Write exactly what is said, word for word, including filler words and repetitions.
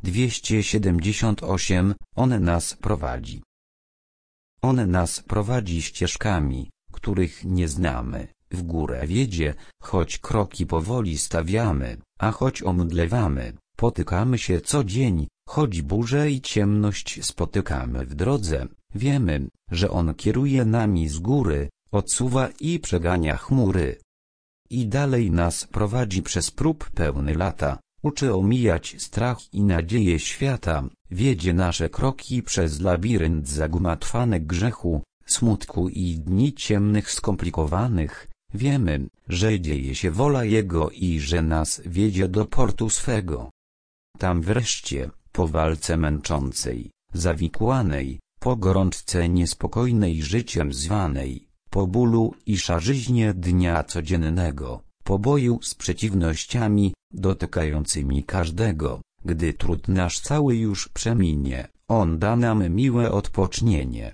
dwieście siedemdziesiąt osiem. On nas prowadzi. On nas prowadzi ścieżkami, których nie znamy, w górę wiedzie, choć kroki powoli stawiamy, a choć omdlewamy, potykamy się co dzień, choć burzę i ciemność spotykamy w drodze, wiemy, że On kieruje nami z góry, odsuwa i przegania chmury. I dalej nas prowadzi przez prób pełny lata, uczy omijać strach i nadzieję świata, wiedzie nasze kroki przez labirynt zagmatwany grzechu, smutku i dni ciemnych skomplikowanych. Wiemy, że dzieje się wola Jego i że nas wiedzie do portu swego. Tam wreszcie, po walce męczącej, zawikłanej, po gorączce niespokojnej życiem zwanej, po bólu i szarzyźnie dnia codziennego, po boju z przeciwnościami, dotykającymi każdego, gdy trud nasz cały już przeminie, On da nam miłe odpocznienie.